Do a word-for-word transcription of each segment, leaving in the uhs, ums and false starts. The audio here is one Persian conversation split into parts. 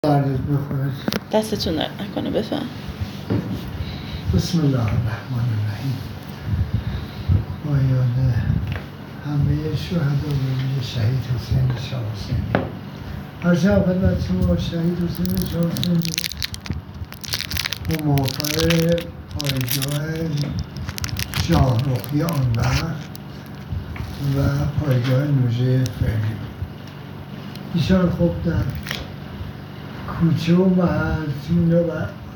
دردت بخورد. دستتون درد نکنه. بفهم. بسم الله الرحمن الرحیم. پایان همه شهدا و شهید حسین شاه حسینی. عرض خدمت شما شهید حسین شاه حسینی موافق پایگاه شاهرخی آن وقت و پایگاه نوژه فعلی. ایشان خوب در کوچه و محل و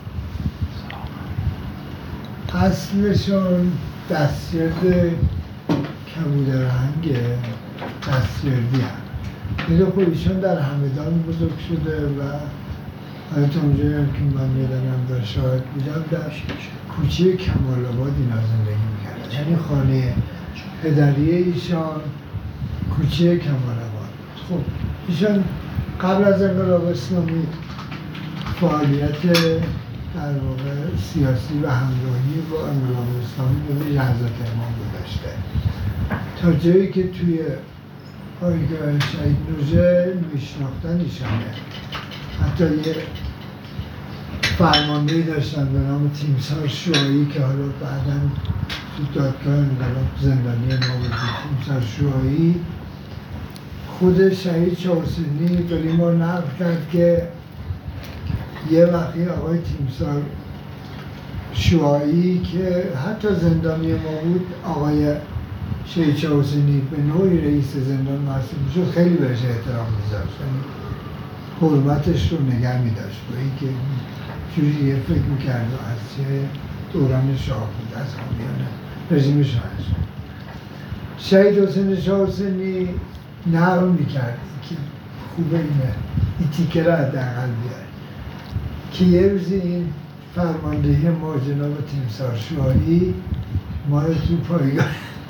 اصلشان دستگرد کبودرهنگ دستگردی هم میده. خب ایشان در همدان بزرگ شده و حالا تا اونجایی هم که من یادم در شاهد بودم در کوچه کمال آباد اینا زندگی میکرد. یعنی خانه پدری ایشان کوچه کمال آباد. خب ایشان قبل از انقلاب اسلامی فعالیت در واقع سیاسی و همراهی با انقلاب اسلامی به لحظات امام گذاشته تا جایی که توی پایگاه شهید نوژه میشناختن ایشانه. حتی یه فرماندهی داشتن به نام تیمسار شوایی که حالا بعداً تو دادگاه انقلاب زندانی ما بود. تیمسار شوایی خود شهید شاه حسینی داری ما نقل کرد که یه وقتی آقای تیمسار شوایی که حتی زندانی ما بود، آقای شهید شاه حسینی به نوعی رئیس زندان محسوب میشد، خیلی بهش احترام میذاشت، حرمتش رو نگه میداشت و اینکه جوری یه فکر میکرد و از چه دوران شاه بود، از حامیان رژیم شاه. شهید حسین شاه حسینی نقل میکرد که خوبه اینه این تیکه را حداقل بیاره که یه روزی این فرماندهی ما جناب تیمسار شوایی ما رو تو پایگاه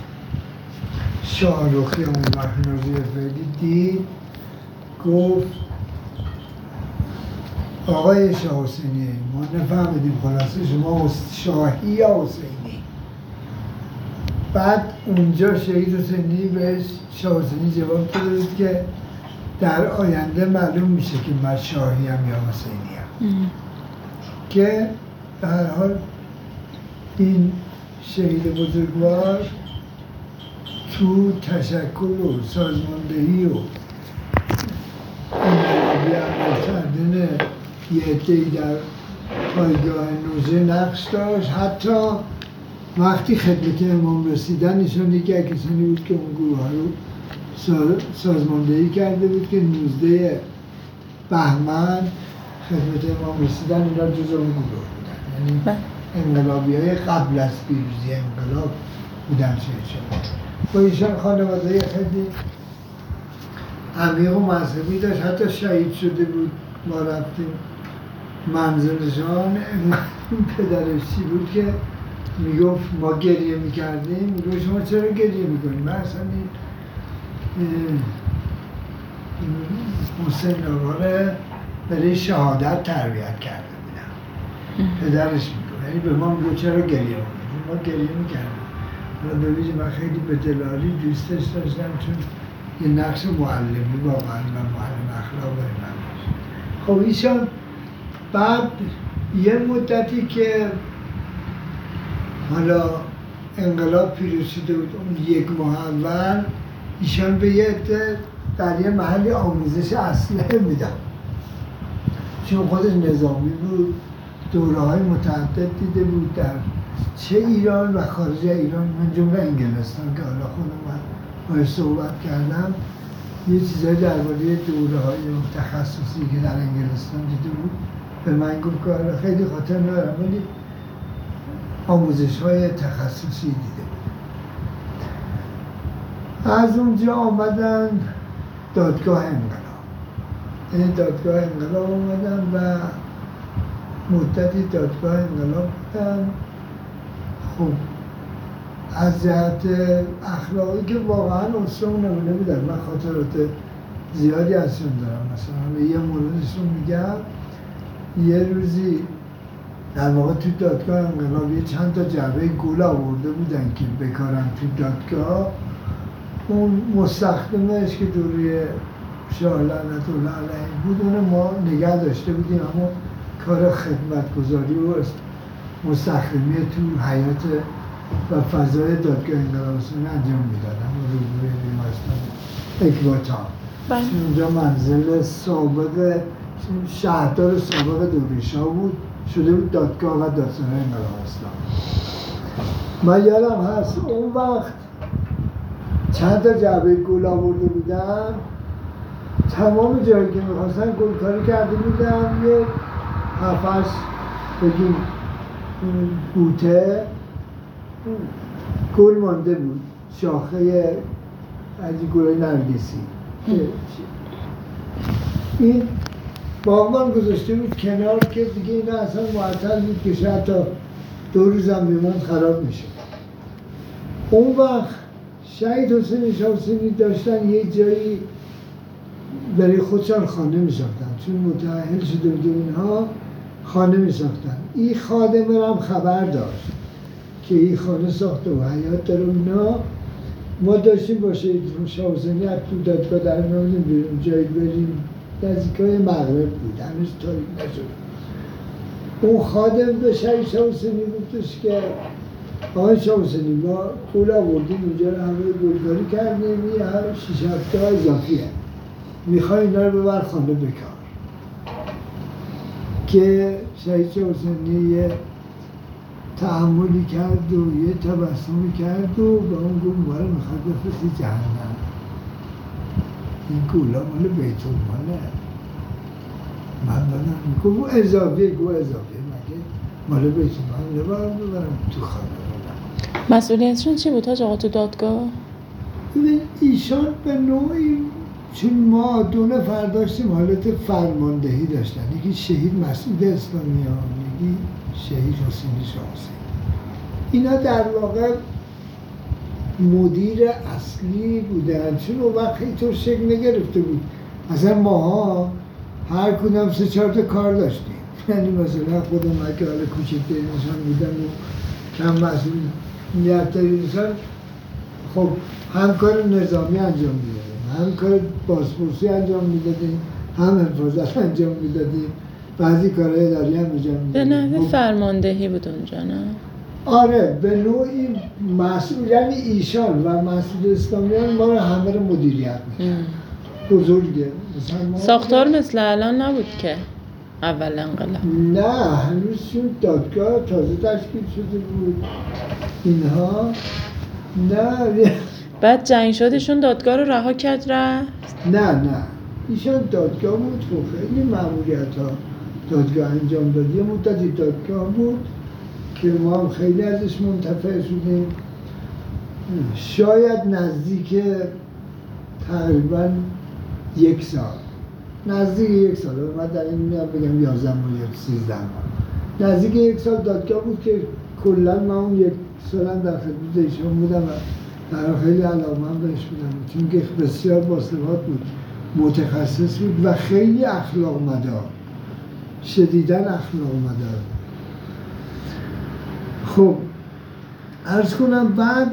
شاهرخی اون وقت نوژه فعلی دید، گفت آقای شاه حسینی ما نفهمیدیم خلاصه شما شاهی یا حسینی. بعد اونجا شهید حسینی بهش شاه حسینی جواب داده بود که در آینده معلوم میشه که من شاهی هم یا حسینی هم. که به هر حال این شهید بزرگوار تو تشکل و سازماندهی و انقلابی عمل کردن یه عده‌ای در پایگاه نوژه نقش داشت. حتی وقتی خدمت امام رسیدن ایشان یکی از کسانی بود که اون گروه ها رو سازماندهی کرده بود که نوزده بهمن خدمت امام رسیدن اینا جز اون گروه بودن. یعنی انقلابی های قبل از پیروزی انقلاب بودن. شهید شاه و ایشان خانواده خیلی عمیق و مذهبی داشت. حتی شهید شده بود، ما رفتیم منزلشان، این پدرش چی بود که میگفت ما گریه میکردیم، میگفت شما چرا گریه میکنیم؟ من اصلا این حسین آقا رو برای شهادت تربیت کرده بودم. پدرش میگفت، یعنی به ما میگفت چرا گریه میکنیم؟ ما گریه میکردیم. حالا ببینید من خیلی به دلالی دوستش داشتم چون یه نقش معلمی واقعا و معلم اخلاق برای من داشت. خب ایشان بعد یه مدتی که حالا انقلاب پیروز شده بود، اون یک ماه اول ایشان به یه عده در یه محلی آموزش اسلحه میدن، چون خودش نظامی بود، دوره های متعدد دیده بود در چه ایران و خارج ایران، من جمله انگلستان که حالا خودم من باید صحبت کردم، یه چیزایی درباره دوره های تخصصی که در انگلستان دیده بود به من گفت که خیلی خاطر ندارم ولی آموزش های تخصصی دیده بود. از اونجا آمدن دادگاه انقلاب. این دادگاه انقلاب آمدن و مدتی دادگاه انقلاب بودن. خب از جهت اخلاقی که واقعا اصلا نمونه بودن. من خاطرات زیادی ازشون دارم. مثلا یه موردشون میگم، یه روزی در واقع تو دادگاه انقلابی چند تا جعبه گل آورده بودن که بکارن تو دادگاه. اون مستخدمش که روی شاه لعنت الله علیه بود، اون ما نگه داشته بودیم، اما کار خدمتگزاری و مستخدمی تو حیات و فضای دادگاه انقلاب اسلامی انجام میدادم و روبروی بیمارستان اکباتان. بله. اونجا منزل سابق شهردار سابق دوریشاه بود، شده بود دادگاه و دادسرای انقلاب اسلامی. من یادم هست اون وقت چند تا جعبه گل آورده بودن، تمام جایی که میخواستن گل کاری کرده بودن، یه هفتش بگیم بوته گل مانده بود، شاخه از این گلای نرگسی. این باغبان گذاشته بود کنار که دیگه اینا اصلا معطل بود که شاید تا دو روزم بیماند خراب میشه. اون وقت شهید حسین شاه حسینی داشتن یه جایی برای خودشان خانه میساختن، چون متأهل شده بود اینها خانه میساختن. این خادم هم خبر داشت که این خانه ساخته و حیات داره. اینا ما داشتیم با شهید شاه حسینی از تو دادگاه در می‌آمدیم بیرون، جایی بریم نزدیکای مغرب بود، هنوز تاریک نشد. اون خادم به شهید شاه حسینی گفتش که آقای شاه حسینی ما پول آوردیم اینجا رو همه گلکاری کردیم، یه هر شیش هفته ها اضافیه، میخوای اینا رو ببر خانه بکار. که شهید شاه حسینی یه تحملی کرد و یه تبسمی کرد و به اون گفت ما رو میخواد بفرستی جهنم، این گولا مال بیت الماله. من دادم میگم اون اضافیه، گو اضافیه مگه مال بیت المال نباید ببرم تو خانه. مسئولیتشون چی بود حاج آقا تو دادگاه؟ ببین ایشان به نوعی، چون ما دو نفر داشتیم حالت فرماندهی داشتن، یکی شهید مسعود اسلامیان، یکی شهید حسینی شاه حسینی. اینا در واقع مدیر اصلی بودن، چون اون وقت اینطور شکل نگرفته بود. اصلا ماها هر کدام سه چهار تا کار داشتیم، یعنی مثلا خودم که حالا کوچکتری نشان بودم و کم مسئولیت داری نشان، خب هم کار نظامی انجام میدادیم، هم کار بازپرسی انجام میدادیم، هم حفاظت انجام میدادیم، بعضی کارهای اداری هم انجام میدادیم. به نحو فرماندهی بود اونجا نه؟ آره به نوعی مسئول، یعنی ایشان و مسئول اسلامیان ما رو همه رو مدیریت میکرد. بزرگه. ساختار مثل الان نبود که اول انقلاب؟ نه هنوز چون دادگاه تازه تشکیل شده بود اینها. نه بعد جنگ شدشون دادگاه رو رها کرد رفت؟ نه نه ایشان دادگاه بود، خب خیلی مأموریت ها دادگاه انجام داد. یه مدتی دادگاه بود که ما هم خیلی ازش منتفع شدیم، شاید نزدیک تقریبا یک سال، نزدیک یک سال، من در این میاد بگم یازده ماه یا سیزده ماه، نزدیک یک سال دادگاه بود که کلا من اون یک سالم در خدمت ایشان بودم و در خیلی علاقه‌مند بهش بودم، چون که بسیار باثبات بود، متخصص بود و خیلی اخلاق مدار، شدیداً اخلاق مدار. خب عرض کنم بعد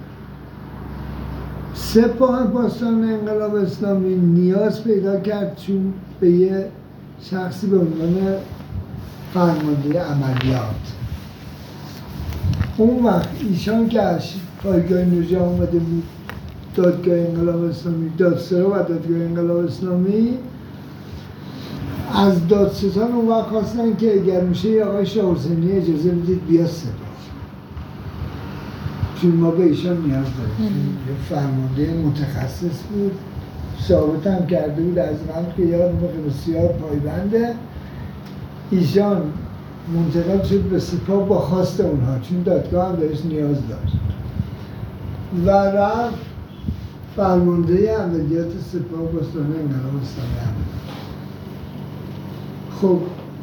سپاه پاسداران انقلاب اسلامی نیاز پیدا کرد چون به یه شخصی به عنوان فرمانده عملیات. اون وقت ایشان که از پایگاه نوژه آمده بود دادگاه انقلاب اسلامی، دادسرا و دادگاه انقلاب اسلامی، از دادستان اون وقت خواستن که اگر میشه آقای شاه حسینی اجازه بدید بیاد سپاه، چون ما به ایشان نیاز داریم. یه فرمانده متخصص بود، ثابت هم کرده بود از قبل که یاد موقع بسیار پایبنده. ایشان منتقل شد به سپاه با خواست اونها، چون دادگاه هم بهش نیاز داشت و رفت فرمانده عملیات سپاه پاسداران انقلاب اسلامی هم. خب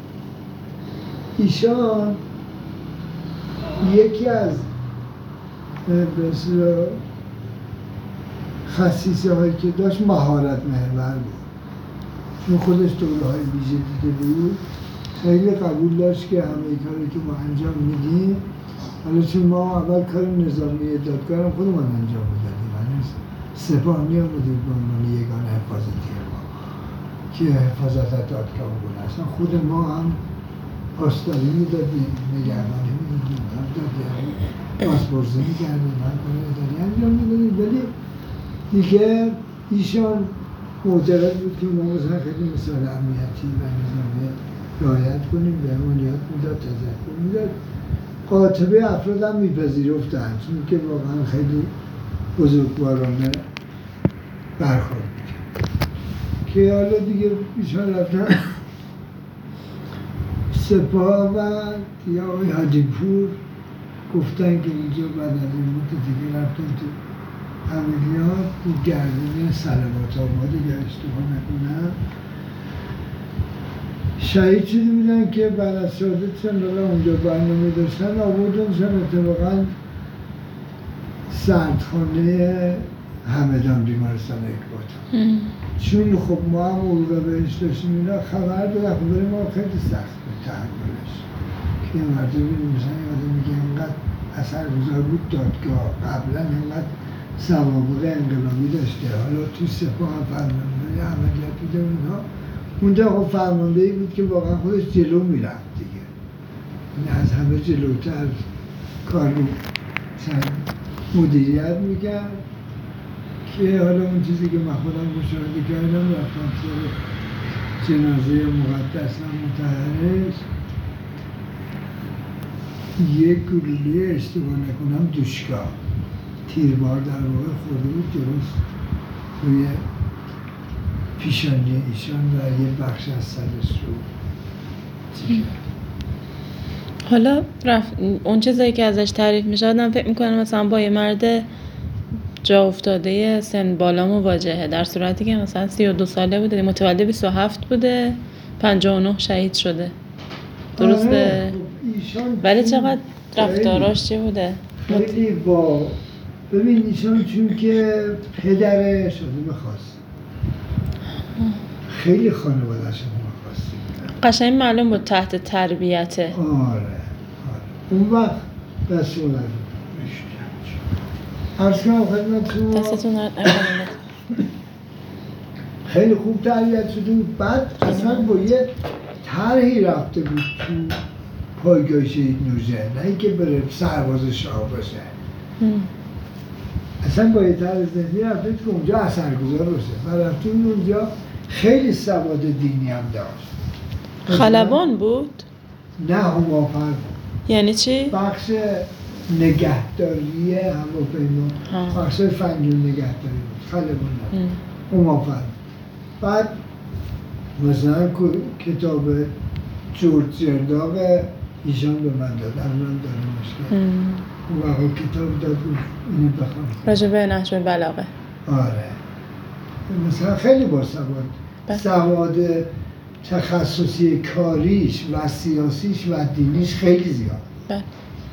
ایشان یکی از بسیار خصیصه هایی که داشت مهارت محور بود، چون خودش دوره های ویژه دیده بود، خیلی قبول داشت که همه کاری که ما انجام میدیم، حالا چون ما اول کار نظامی دادگاه رو خودمان انجام میدادیم، هنوز سپاه می آمدیم به عنوان یگان حفاظتی ما، که حفاظت از دادگاه بود. اصلا خود ما هم پاسداری میدادیم، نگهبانی میدادیم، هم دادگاهی پاسپورزی میکردیم، هم کار اداری انجام میدادیم، ولی دیگه ایشان معتقد بود که ما مثلا خیلی مسائل امنیتی و نظامی رعایت کنیم، به همون یاد میداد، تذکر میداد. قاطبه افراد هم میپذیرفتن، چون که واقعا خیلی بزرگوارانه برخورد میکرد. که حالا دیگه ایشان رفتن سپاه و دیگه آقای حاجی پور گفتن که اینجا بعد از این مدت دیگه رفتن تو عملیات تو گردن صلوات آباد اگر اشتباه نکنم شهید شده بودن که بعد از شهادتشان حالا اونجا برنامه داشتن آوردنشان اتفاقا سردخانه همدان بیمارستان اکباتان. چون خب ما هم اروپا بهش داشتیم اینا خبر دادن، خب برای ما خیلی سخت بود تحملش که این مرده بینیم مثلا یاده میگه اینقدر اثرگذار بود دادگاه، قبلا اینقدر سوابق انقلابی داشته، حالا تو سپاه هم فرمانده عملیات بوده اونها. اونجا خب فرمانده ای بود که واقعا خودش جلو میرفت دیگه، این از همه جلوتر کار رو مدیریت میکرد. که حالا اون چیزی که من خودم مشاهده کردم رفتم سر جنازه مقدس و مطهرش، یک گلوله اشتباه نکنم دوشکا تیربار در واقع خورده بود درست روی پیشانی ایشان و یه بخش از سرش رو چی حالا رفت اون چیزایی که ازش تعریف میشه آدم فکر میکنه مثلا با یه مرد جا افتاده سن بالا مواجهه، در صورتی که مثلا سی و دو ساله بوده، متولد بیست و هفت بوده، پنجاه و نه شهید شده. درسته؟ ولی چقدر رفتاراش چی بوده؟ خیلی با ببین ایشان چون که پدرش آدم خاص خیلی خانواده‌اش آدم خاصی بودن، قشنگ معلوم بود تحت تربیته. آره آره اون وقت رسول الله عرض کنم خدمتتون دستتون خیلی خوب تربیت شده بود. بعد اصلا با یه طرحی رفته بود تو پایگاه شهید نوشه، نه اینکه بره سرباز شاه باشه، اصلا با یه طرح ذهنی رفته که اونجا اثرگذار باشه و رفته اونجا خیلی سواد دینی هم داشت. خلبان بود؟ نه همافر بود. یعنی چی؟ بخش نگهداری هواپیما، بخش فنی نگهداری بود، خلبان نه همافر. بعد مثلا کتاب جورج زرداق ایشان به من داد، الان داره مشکل اون واقعا کتاب داد اینو بخوام راجع به نهج البلاغه. آره مثلا خیلی باسواد، سواد تخصصی کاریش و سیاسیش و دینیش خیلی زیاد. بله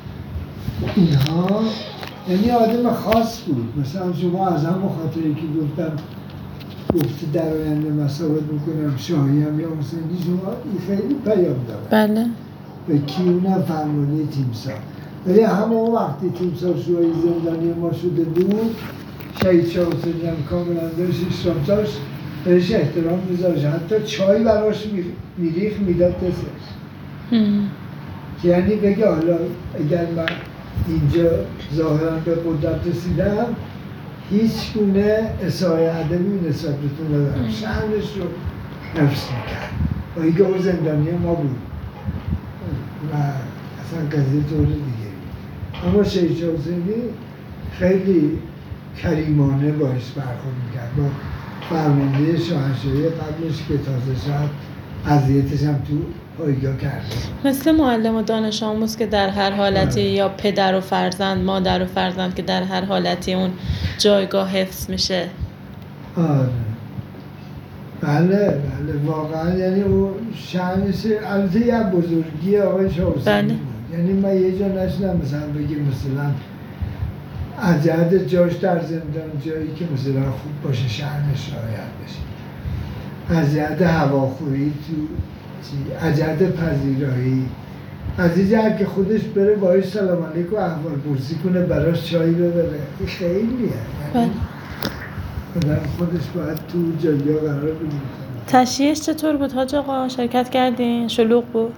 اینها یعنی آدم خاص بود. مثلا شما از هم خاطری که گفتم گفته در آینده مسابقه میکنم شاهی هم یا حسینی، شما این خیلی پیام داره. بله به کی؟ اونم فرمانده تیمسار. ولی همون وقتی تیمسار شوهی زندانی ما شده بود، شهید شاه حسینی هم کاملا داشت اشراف داشت، بهش احترام میذاشت، حتی چای براش میریخ میداد دستش. یعنی بگه حالا اگر من اینجا ظاهرا به قدرت رسیدم هیچ گونه اسای ادبی نسبت بهتون ندارم، شأنش رو حفظ میکرد. و اینکه اون زندانی ما بود و اصلا قضیه طور دیگه. اما شهید شاه حسینی خیلی کریمانه باش برخورد میکرد. با فرمانده شاهنشاهی قبلش که تازه شد اذیتش هم تو پایگاه کرده. مثل معلم و دانش آموز که در هر حالتی آره. یا پدر و فرزند، مادر و فرزند که در هر حالتی اون جایگاه حفظ میشه. آره بله بله واقعا یعنی اون شأنش البته یه بزرگی آقای شاه حسینی بود. یعنی من یه جا نشدم مثلا بگیم مثلا از جهت جاش در زندان جایی که مثلا خوب باشه شأنش رعایت بشه، از جهت هواخوری تو از جهت پذیرایی، از این جهت که خودش بره باهاش سلام علیک و احوال پرسی کنه، براش چای ببره، این خیلیه. یعنی آدم خودش باید تو جایی قرار بگیره. تشییعش چطور بود حاج آقا؟ شرکت کردین؟ شلوغ بود؟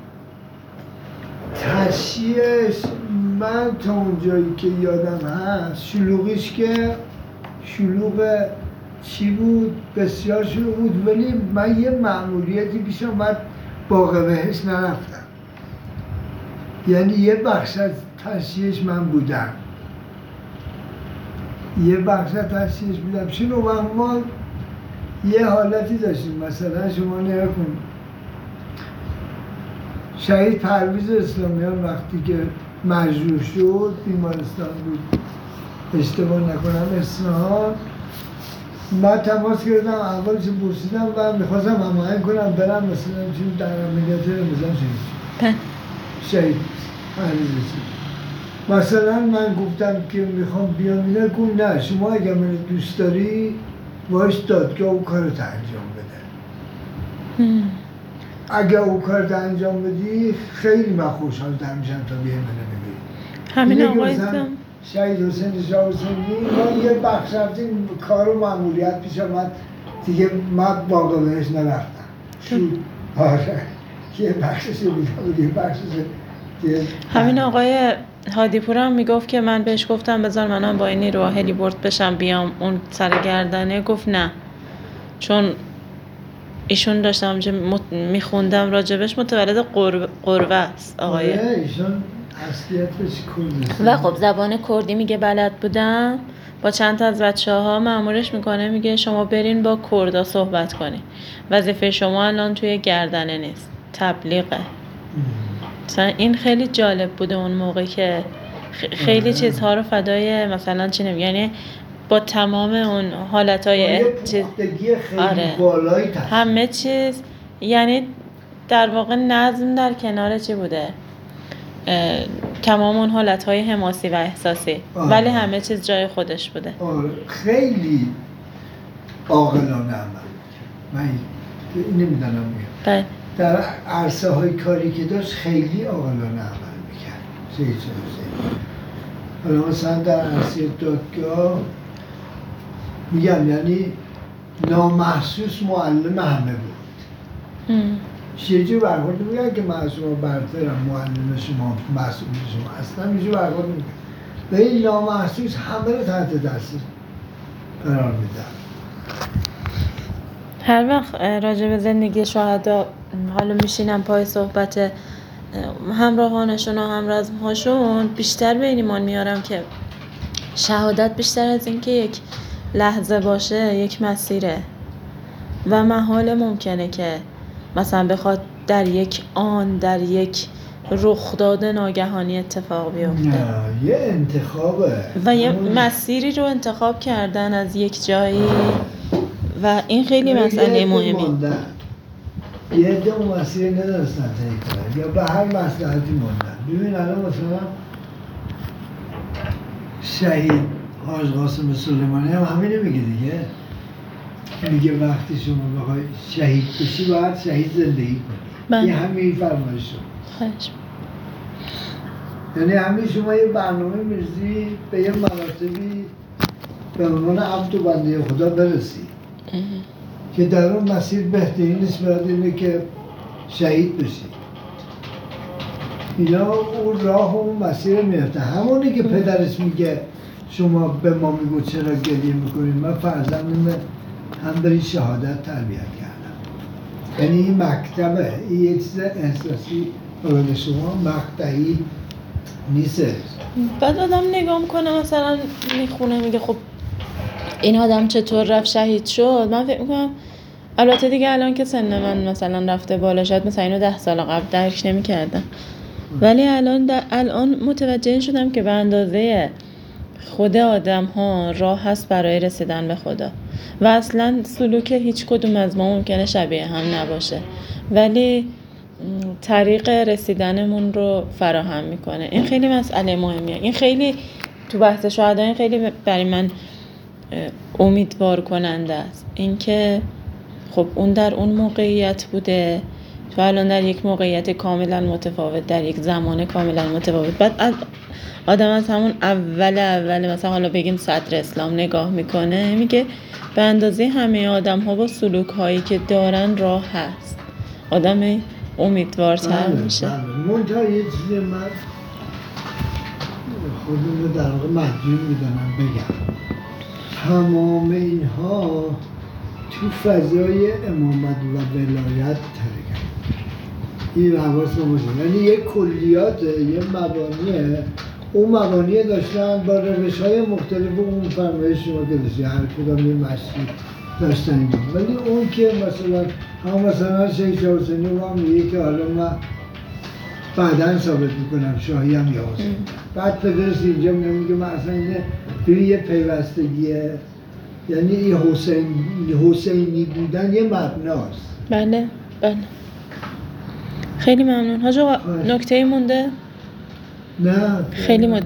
تشییعش من تا اونجایی که یادم هست شلوغیش که شلوغ چی بود؟ بسیار شلوغ بود، ولی من یه مأموریتی پیش اومد باغ بهشت نرفتم. یعنی یه بخش از تشییعش من بودم. یه بخش از تشییعش بودم. چون ما یه حالتی داشتیم، مثلا شما نگاه کن شهید پرویز اسلامیان وقتی که مجروح شد بیمارستان بود، اشتباه نکنم اصفهان، من تماس گرفتم اولش پرسیدم و میخواستم هماهنگ کنم برم مثلا چون در عملیات رمضان شهید شهید پرویز اسلامیان. مثلا من گفتم که میخوام بیام اینا، گفت نه شما اگر من دوست داری باش دادگاه او کارت انجام بده. اگر او کارت انجام بدی خیلی من خوشحال‌تر میشم تا بیای منو ببینی. همین آقای شهید حسین شاه حسینی ما یه بخش رفتیم کار و مأموریت پیش آمد دیگه من باقی بهش نرفتم. شد آره یه بخشش بود یه بخشش دیگه. همین آقای هادی پور هم میگفت که من بهش گفتم بذار منم با اینی رو هلیبورد بشم بیام اون سر گردنه، گفت نه چون ایشون داشتم که میخوندم راجبش متولد قروه است آقای آره ایشون اصلیتش کردی و خب زبان کردی میگه بلد بودم. با چند تا از بچه ها مأمورش میکنه میگه شما برین با کردا صحبت کنین، وظیفه شما الان توی گردنه نیست، تبلیغه. مثلا این خیلی جالب بوده اون موقع که خیلی چیزها رو فدای مثلا چی نمی، یعنی با تمام اون حالتهای چیز آره همه چیز، یعنی در واقع نظم در کنار چی بوده، تمام اون حالتهای حماسی و احساسی آره. ولی همه چیز جای خودش بوده. آره. خیلی عاقلانه عمل من نمیدونم میگم در عرصه های کاری که داشت خیلی عاقلانه عمل میکرد. سید حسین حالا مثلا در عرصه دادگاه میگم یعنی نامحسوس معلم همه بود. یه جور برخورد میگن که من از شما برترم، معلم شما، مسئول شما، اصلا یه جور برخورد میگن و این نامحسوس همه رو تحت تاثیر قرار میدن. هر وقت راجع به زندگی شهدا حالا میشینم پای صحبت همراهانشون و همرزمهاشون بیشتر به این ایمان میارم که شهادت بیشتر از این که یک لحظه باشه یک مسیره و محال ممکنه که مثلا بخواد در یک آن در یک رخداد ناگهانی اتفاق بیفته. نه یه انتخابه و یه مسیری رو انتخاب کردن از یک جایی و این خیلی مسئله مهمی. یه عده اون مسیر ندارستن طی کنن یا به هر مصلحتی موندن. ببین الان مثلا شهید حاج قاسم سلیمانی هم همینه میگه دیگه، میگه وقتی شما بخوای شهید بشی باید شهید زندگی کنی. یه همین فرمایش شما یعنی همین شما یه برنامه میرزی به یه مراتبی به عنوان عبد و بنده خدا برسی که در اون مسیر بهترین نسبت اینه که شهید بشی. اینا اون راه و اون مسیر میفته. همونی که پدرش میگه شما به ما میگو چرا گریه میکنید، من فرزندم هم بری شهادت تربیت کردم. یعنی این مکتبه، این یه چیز احساسی برای شما مقطعی نیست. بعد آدم نگاه میکنه مثلا میخونه میگه خب این آدم چطور رفت شهید شد. من فکر میکنم البته دیگه الان که سن من مثلا رفته بالا شاید مثلا اینو ده سال قبل درک نمی‌کردم، ولی الان در الان متوجه شدم که به اندازه خود آدم ها راه هست برای رسیدن به خدا و اصلا سلوک هیچ کدوم از ما ممکنه شبیه هم نباشه ولی طریق رسیدنمون رو فراهم میکنه. این خیلی مسئله مهمیه. این خیلی تو بحث شهدا این خیلی برای من امیدوار کننده است. اینکه خب اون در اون موقعیت بوده تو الان در یک موقعیت کاملا متفاوت، در یک زمان کاملا متفاوت، بعد از آدم از همون اول اول مثلا حالا بگیم صدر اسلام نگاه میکنه، میگه به اندازه همه آدم ها با سلوک هایی که دارن راه هست، آدم امیدوارتر بله میشه. بله. منتها یه چیزی من خودم رو در واقع مدیون میدانم بگم، تمام اینها تو فضای امامت و ولایت ترکن. این حواس باشه، یعنی یه کلیات، یه مبانیه، اون مبانی داشتن با روش های مختلف اون فرمایش شما که داشتی، هر کدام یه مسیح داشتن اینا. ولی اون که مثلا هم مثلا شیخ شاه حسینی با هم میگه که حالا من بعداً ثابت میکنم شاهی هم یا حسین. بعد پدرش اینجا میگه من اصلا اینه توی یه پیوستگیه، یعنی این حسین حسینی بودن یه مبناست. بله بله. خیلی ممنون. حاج آقا نکته مونده؟ نه خیلی